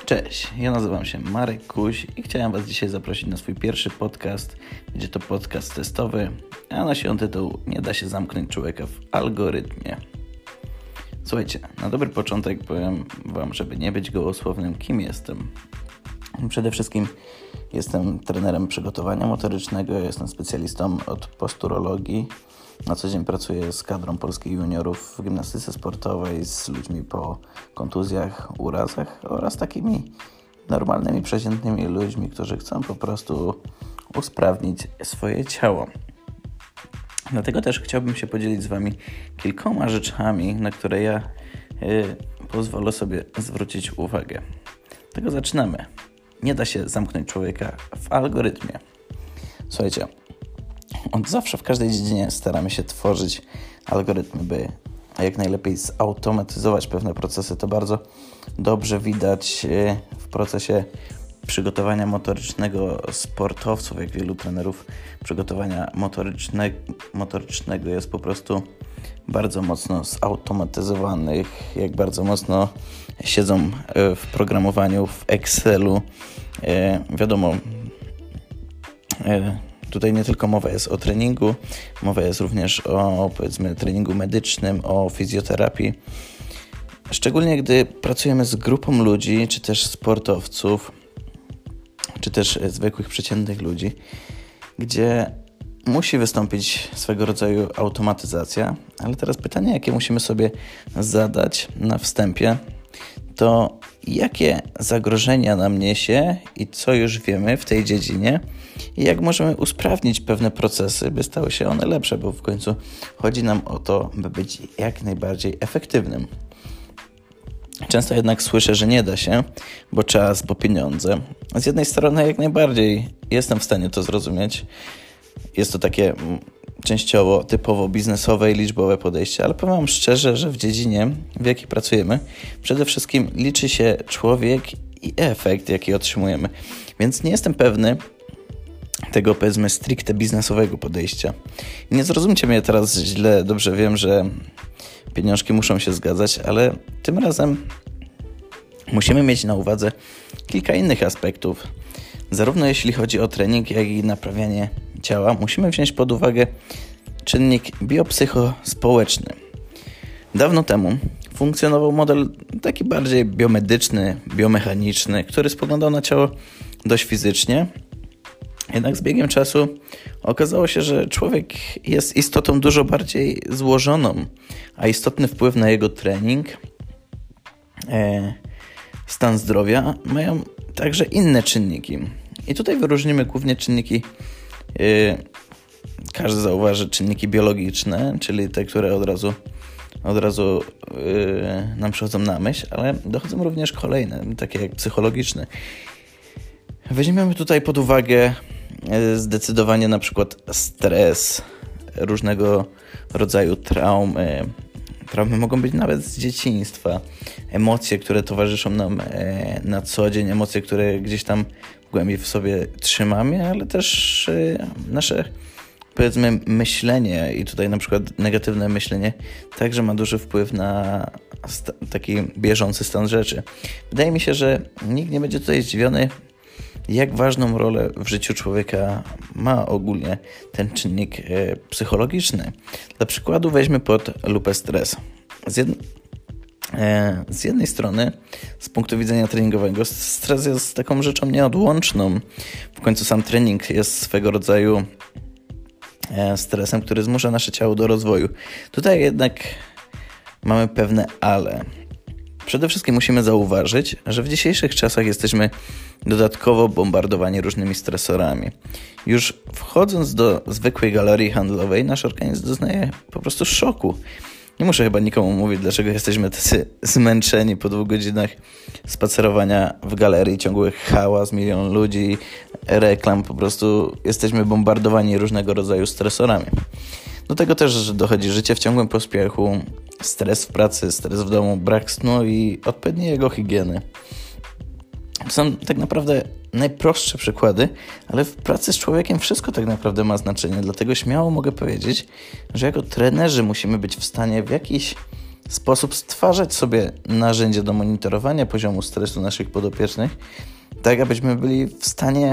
Cześć, ja nazywam się Marek Kuś i chciałem Was dzisiaj zaprosić na swój pierwszy podcast. Będzie to podcast testowy, a nosi on tytuł Nie da się zamknąć człowieka w algorytmie. Słuchajcie, na dobry początek powiem Wam, żeby nie być gołosłownym, kim jestem. Przede wszystkim jestem trenerem przygotowania motorycznego, jestem specjalistą od posturologii. Na co dzień pracuję z kadrą polskich juniorów w gimnastyce sportowej, z ludźmi po kontuzjach, urazach oraz takimi normalnymi, przeciętnymi ludźmi, którzy chcą po prostu usprawnić swoje ciało. Dlatego też chciałbym się podzielić z Wami kilkoma rzeczami, na które ja pozwolę sobie zwrócić uwagę. Dlatego zaczynamy. Nie da się zamknąć człowieka w algorytmie. Słuchajcie, od zawsze w każdej dziedzinie staramy się tworzyć algorytmy, by jak najlepiej zautomatyzować pewne procesy. To bardzo dobrze widać w procesie przygotowania motorycznego sportowców, jak wielu trenerów przygotowania motorycznego jest po prostu bardzo mocno zautomatyzowanych, jak bardzo mocno siedzą w programowaniu, w Excelu. Wiadomo, tutaj nie tylko mowa jest o treningu, mowa jest również o, powiedzmy, treningu medycznym, o fizjoterapii. Szczególnie gdy pracujemy z grupą ludzi, czy też sportowców, czy też zwykłych, przeciętnych ludzi, gdzie musi wystąpić swego rodzaju automatyzacja. Ale teraz pytanie, jakie musimy sobie zadać na wstępie, to jakie zagrożenia nam niesie i co już wiemy w tej dziedzinie i jak możemy usprawnić pewne procesy, by stały się one lepsze, bo w końcu chodzi nam o to, by być jak najbardziej efektywnym. Często jednak słyszę, że nie da się, bo czas, bo pieniądze. Z jednej strony jak najbardziej jestem w stanie to zrozumieć. Jest to takie częściowo typowo biznesowe i liczbowe podejście, ale powiem Wam szczerze, że w dziedzinie, w jakiej pracujemy, przede wszystkim liczy się człowiek i efekt, jaki otrzymujemy. Więc nie jestem pewny tego, powiedzmy, stricte biznesowego podejścia. I nie zrozumcie mnie teraz źle, dobrze wiem, że pieniążki muszą się zgadzać, ale tym razem musimy mieć na uwadze kilka innych aspektów. Zarówno jeśli chodzi o trening, jak i naprawianie ciała, musimy wziąć pod uwagę czynnik biopsychospołeczny. Dawno temu funkcjonował model taki bardziej biomedyczny, biomechaniczny, który spoglądał na ciało dość fizycznie. Jednak z biegiem czasu okazało się, że człowiek jest istotą dużo bardziej złożoną, a istotny wpływ na jego trening, stan zdrowia mają także inne czynniki. I tutaj wyróżnimy głównie czynniki, każdy zauważy, czynniki biologiczne, czyli te, które od razu nam przychodzą na myśl, ale dochodzą również kolejne, takie jak psychologiczne. Weźmiemy tutaj pod uwagę zdecydowanie na przykład stres, różnego rodzaju traumy. Traumy mogą być nawet z dzieciństwa. Emocje, które towarzyszą nam na co dzień, emocje, które gdzieś tam głębiej w sobie trzymamy, ale też nasze, powiedzmy, myślenie i tutaj na przykład negatywne myślenie także ma duży wpływ na taki bieżący stan rzeczy. Wydaje mi się, że nikt nie będzie tutaj zdziwiony, jak ważną rolę w życiu człowieka ma ogólnie ten czynnik psychologiczny. Dla przykładu weźmy pod lupę stres. Z jednej strony, z punktu widzenia treningowego, stres jest taką rzeczą nieodłączną. W końcu sam trening jest swego rodzaju stresem, który zmusza nasze ciało do rozwoju. Tutaj jednak mamy pewne ale. Przede wszystkim musimy zauważyć, że w dzisiejszych czasach jesteśmy dodatkowo bombardowani różnymi stresorami. Już wchodząc do zwykłej galerii handlowej, nasz organizm doznaje po prostu szoku. Nie muszę chyba nikomu mówić, dlaczego jesteśmy tacy zmęczeni po 2 godzinach spacerowania w galerii, ciągły hałas, milion ludzi, reklam, po prostu jesteśmy bombardowani różnego rodzaju stresorami. Do tego też dochodzi życie w ciągłym pośpiechu, stres w pracy, stres w domu, brak snu i odpowiedniej jego higieny. To są tak naprawdę najprostsze przykłady, ale w pracy z człowiekiem wszystko tak naprawdę ma znaczenie. Dlatego śmiało mogę powiedzieć, że jako trenerzy musimy być w stanie w jakiś sposób stwarzać sobie narzędzia do monitorowania poziomu stresu naszych podopiecznych, tak abyśmy byli w stanie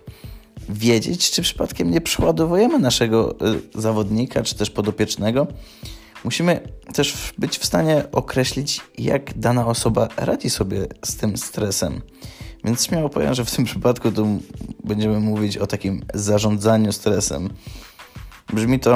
wiedzieć, czy przypadkiem nie przeładowujemy naszego zawodnika, czy też podopiecznego. Musimy też być w stanie określić, jak dana osoba radzi sobie z tym stresem. Więc śmiało powiem, że w tym przypadku tu będziemy mówić o takim zarządzaniu stresem. Brzmi to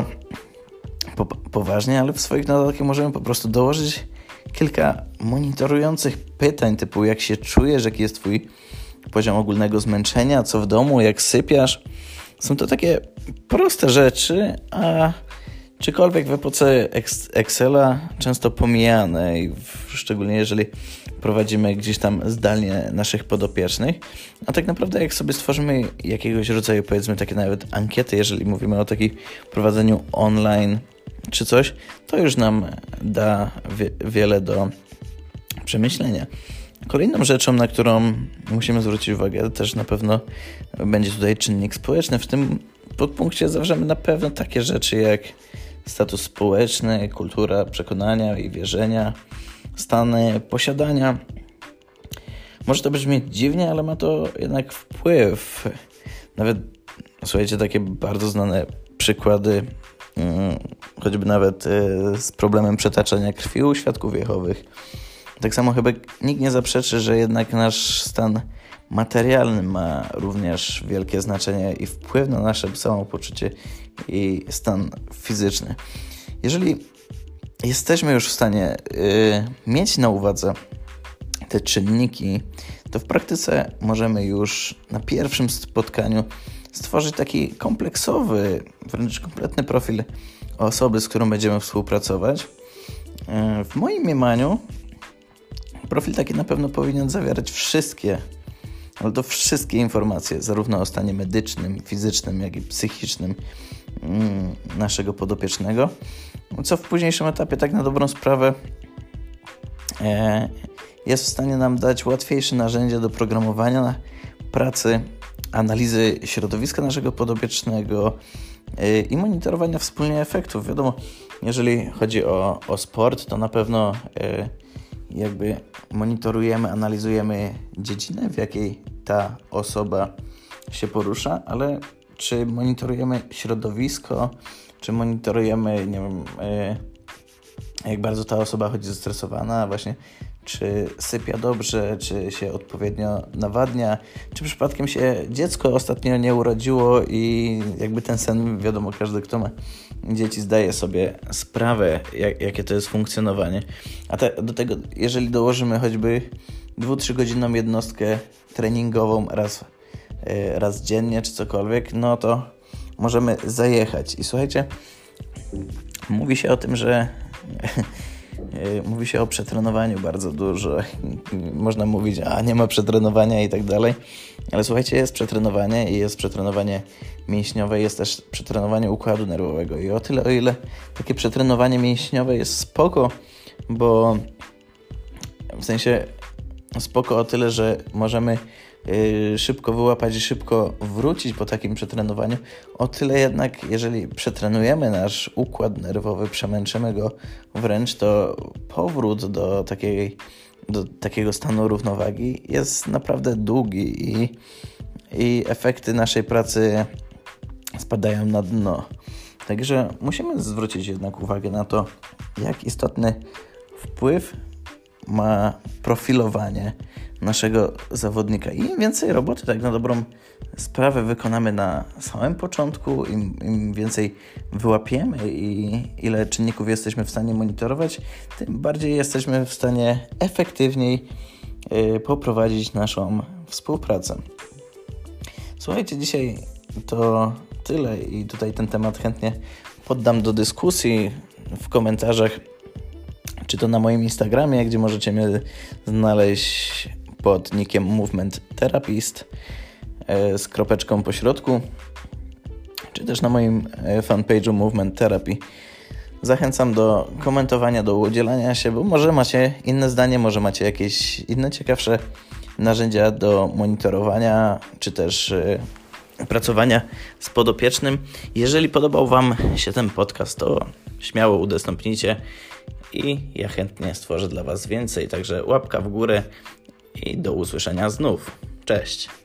poważnie, ale w swoich notatkach możemy po prostu dołożyć kilka monitorujących pytań, typu jak się czujesz, jaki jest twój poziom ogólnego zmęczenia, co w domu, jak sypiasz. Są to takie proste rzeczy, a czykolwiek w epoce Excela często pomijane, szczególnie jeżeli prowadzimy gdzieś tam zdalnie naszych podopiecznych. A tak naprawdę jak sobie stworzymy jakiegoś rodzaju, powiedzmy takie nawet ankiety, jeżeli mówimy o takim prowadzeniu online czy coś, to już nam da wiele do przemyślenia. Kolejną rzeczą, na którą musimy zwrócić uwagę, też na pewno będzie tutaj czynnik społeczny. W tym podpunkcie zawrzemy na pewno takie rzeczy jak status społeczny, kultura przekonania i wierzenia, stany posiadania. Może to brzmieć dziwnie, ale ma to jednak wpływ. Nawet, słuchajcie, takie bardzo znane przykłady, choćby nawet z problemem przetaczania krwi u świadków Jehowych. Tak samo chyba nikt nie zaprzeczy, że jednak nasz stan materialny ma również wielkie znaczenie i wpływ na nasze samopoczucie i stan fizyczny. Jeżeli jesteśmy już w stanie mieć na uwadze te czynniki, to w praktyce możemy już na pierwszym spotkaniu stworzyć taki kompleksowy, wręcz kompletny profil osoby, z którą będziemy współpracować. W moim mniemaniu profil taki na pewno powinien zawierać wszystkie informacje, zarówno o stanie medycznym, fizycznym, jak i psychicznym naszego podopiecznego, co w późniejszym etapie tak na dobrą sprawę jest w stanie nam dać łatwiejsze narzędzia do programowania pracy, analizy środowiska naszego podopiecznego i monitorowania wspólnie efektów. Wiadomo, jeżeli chodzi o sport, to na pewno jakby monitorujemy, analizujemy dziedzinę, w jakiej ta osoba się porusza, ale czy monitorujemy środowisko, czy monitorujemy, nie wiem, jak bardzo ta osoba chodzi zestresowana, właśnie czy sypia dobrze, czy się odpowiednio nawadnia, czy przypadkiem się dziecko ostatnio nie urodziło i jakby ten sen, wiadomo, każdy, kto ma dzieci, zdaje sobie sprawę, jakie to jest funkcjonowanie. A do tego, jeżeli dołożymy choćby 2-3 godzinną jednostkę treningową raz dziennie, czy cokolwiek, no to możemy zajechać. I słuchajcie, mówi się o tym, że mówi się o przetrenowaniu bardzo dużo. Można mówić, nie ma przetrenowania i tak dalej. Ale słuchajcie, jest przetrenowanie i jest przetrenowanie mięśniowe, jest też przetrenowanie układu nerwowego. I o ile takie przetrenowanie mięśniowe jest spoko, bo w sensie spoko o tyle, że możemy szybko wyłapać i szybko wrócić po takim przetrenowaniu. O tyle jednak, jeżeli przetrenujemy nasz układ nerwowy, przemęczymy go wręcz, to powrót do takiego stanu równowagi jest naprawdę długi i efekty naszej pracy spadają na dno. Także musimy zwrócić jednak uwagę na to, jak istotny wpływ ma profilowanie naszego zawodnika. I im więcej roboty tak na dobrą sprawę wykonamy na samym początku, im więcej wyłapiemy i ile czynników jesteśmy w stanie monitorować, tym bardziej jesteśmy w stanie efektywniej poprowadzić naszą współpracę. Słuchajcie, dzisiaj to tyle i tutaj ten temat chętnie poddam do dyskusji w komentarzach, czy to na moim Instagramie, gdzie możecie mnie znaleźć pod nickiem Movement Therapist z kropeczką po środku, czy też na moim fanpage'u Movement Therapy. Zachęcam do komentowania, do udzielania się, bo może macie inne zdanie, może macie jakieś inne ciekawsze narzędzia do monitorowania, czy też pracowania z podopiecznym. Jeżeli podobał Wam się ten podcast, to śmiało udostępnijcie i ja chętnie stworzę dla Was więcej. Także łapka w górę i do usłyszenia znów. Cześć!